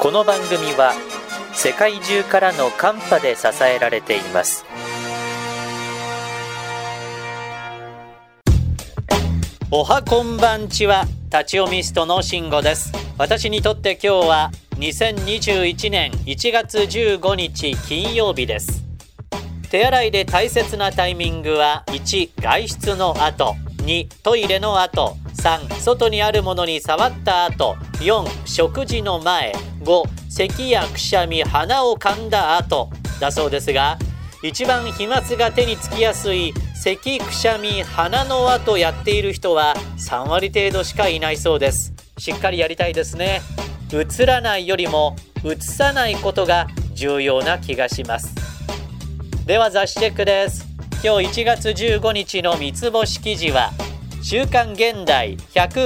この番組は世界中からのカンパで支えられています。おはこんばんちは、立ち読みストの慎吾です。私にとって今日は2021年1月15日金曜日です。手洗いで大切なタイミングは1、外出の後、2、トイレの後、3、外にあるものに触った後、4、食事の前、5、咳やくしゃみ、鼻を噛んだ後だそうですが、一番飛沫が手につきやすい咳、くしゃみ、鼻の後やっている人は3割程度しかいないそうです。しっかりやりたいですね。うつらないよりもうつさないことが重要な気がします。では雑誌チェックです。今日1月15日の三つ星記事は週刊現代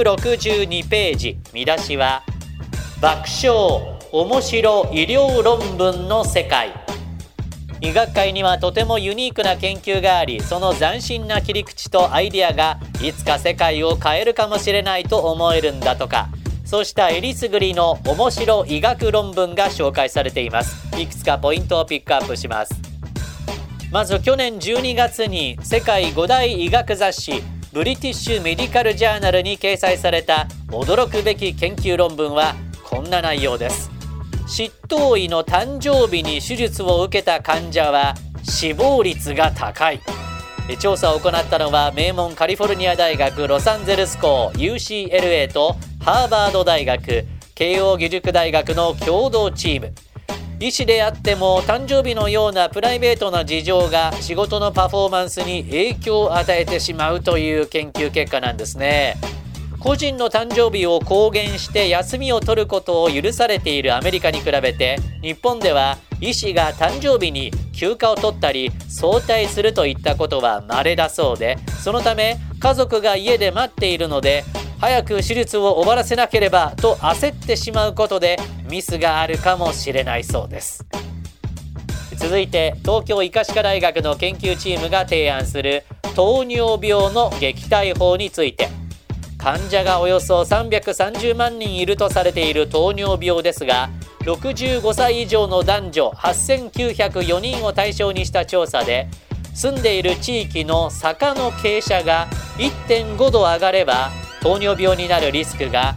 162ページ、見出しは爆笑面白医療論文の世界。医学界にはとてもユニークな研究があり、その斬新な切り口とアイデアがいつか世界を変えるかもしれないと思えるんだとか。そうしたえりすぐりの面白医学論文が紹介されています。いくつかポイントをピックアップします。まず去年12月に世界5大医学雑誌ブリティッシュメディカルジャーナルに掲載された驚くべき研究論文はこんな内容です。執刀医の誕生日に手術を受けた患者は死亡率が高い。調査を行ったのは名門カリフォルニア大学ロサンゼルス校 UCLA とハーバード大学、慶応義塾大学の共同チーム。医師であっても誕生日のようなプライベートな事情が仕事のパフォーマンスに影響を与えてしまうという研究結果なんですね。個人の誕生日を公言して休みを取ることを許されているアメリカに比べて、日本では医師が誕生日に休暇を取ったり早退するといったことは稀だそうで、そのため家族が家で待っているので早く手術を終わらせなければと焦ってしまうことでミスがあるかもしれないそうです。続いて東京医科歯科大学の研究チームが提案する糖尿病の撃退法について、患者がおよそ330万人いるとされている糖尿病ですが、65歳以上の男女8904人を対象にした調査で、住んでいる地域の坂の傾斜が 1.5 度上がれば糖尿病になるリスクが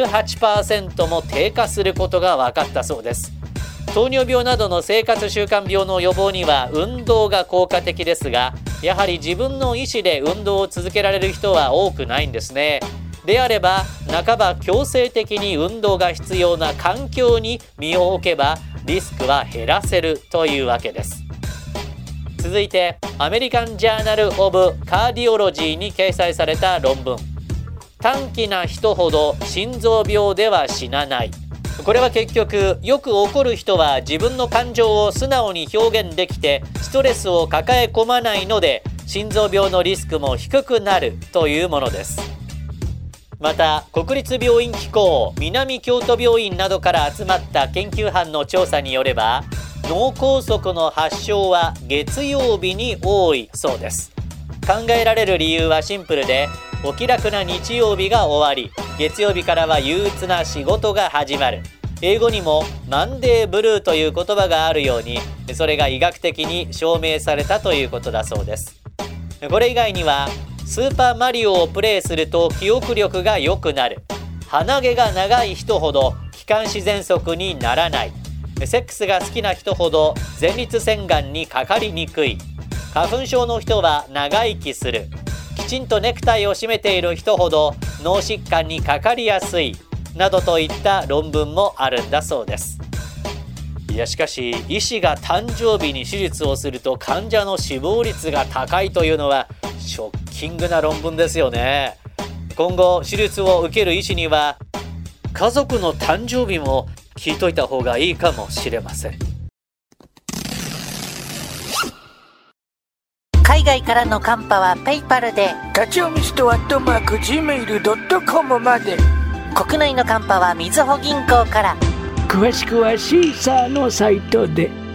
18% も低下することが分かったそうです。糖尿病などの生活習慣病の予防には運動が効果的ですが、やはり自分の意思で運動を続けられる人は多くないんですね。であれば半ば強制的に運動が必要な環境に身を置けばリスクは減らせるというわけです。続いてアメリカンジャーナル・オブ・カーディオロジーに掲載された論文、短気な人ほど心臓病では死なない。これは結局よく怒る人は自分の感情を素直に表現できてストレスを抱え込まないので心臓病のリスクも低くなるというものです。また国立病院機構南京都病院などから集まった研究班の調査によれば、脳梗塞の発症は月曜日に多いそうです。考えられる理由はシンプルで、お気楽な日曜日が終わり月曜日からは憂鬱な仕事が始まる。英語にもマンデーブルーという言葉があるように、それが医学的に証明されたということだそうです。これ以外にはスーパーマリオをプレイすると記憶力が良くなる、鼻毛が長い人ほど気管支喘息にならない、セックスが好きな人ほど前立腺がんにかかりにくい、花粉症の人は長生きする、きちんとネクタイを締めている人ほど脳疾患にかかりやすいなどといった論文もあるんだそうです。いやしかし医師が誕生日に手術をすると患者の死亡率が高いというのはショッキングな論文ですよね。今後手術を受ける医師には家族の誕生日も聞いといた方がいいかもしれません。 海外からのカンパはペイパルで、 立ち読みスト@gmail.com まで。 国内のカンパはみずほ銀行から。 詳しくはシーサーのサイトで。